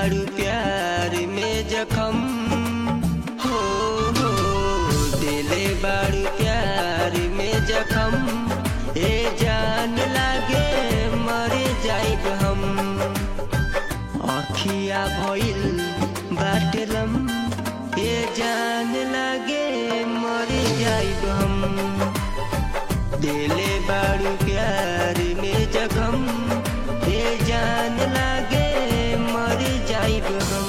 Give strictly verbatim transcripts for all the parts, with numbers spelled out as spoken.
बारू प्यार में जखम हो हो दिले बारू प्यार में जखम ए जान लागे मरे जाइब हम अखिया भइल बाटलम ए जान लागे मरे जाइब हम दिले बारू प्यार में जखम ए जान लागे मरे जाइब हम।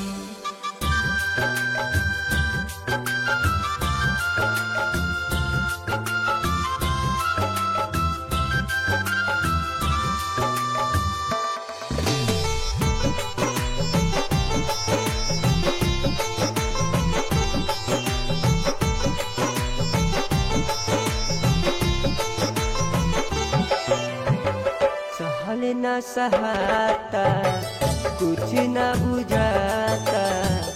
सहल न सहाता कुछ न बुझाता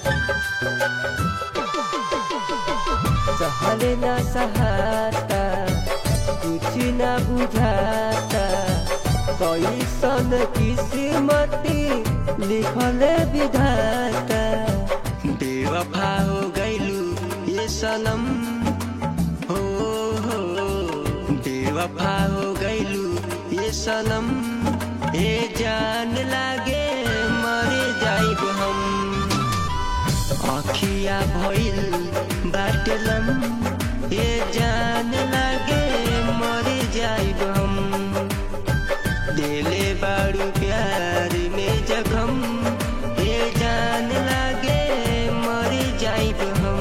सहल न सहाता कुछ न बुझाता कैसन किस्मती लिखल विधाता बेवफा हो गइलू ये सनम हो हो बेवफा हो गइलू ये सनम ए जान लागे मरे जाइब हम अखिया भइल बाटलम ए जान लागे मरे जाइब हम दिले बारू प्यार में जखम ए जान लागे मरे जाइब हम।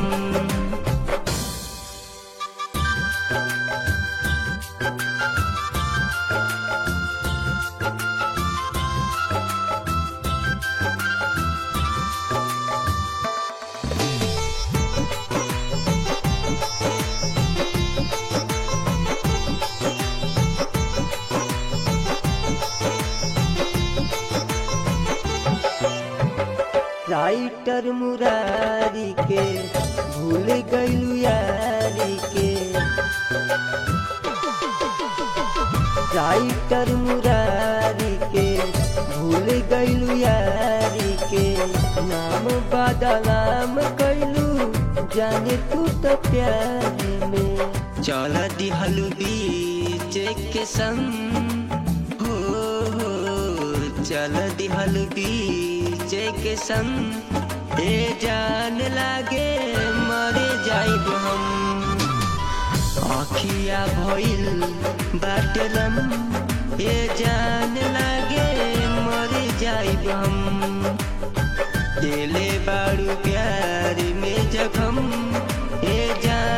राइटर मुरारी के भूल गइलू यारी के राइटर मुरारी के भूल गइलू यारी के नाम बदनाम कइलू जाने तू तो प्यार में चल दिहलू बीच के संग हो हो चल दिहलू बीच के संग ए जान लागे मरे जाइब हम अखिया भइल बाटलम ए जान लागे मरे जाइब हम दिले बारू प्यार में जखम ए जान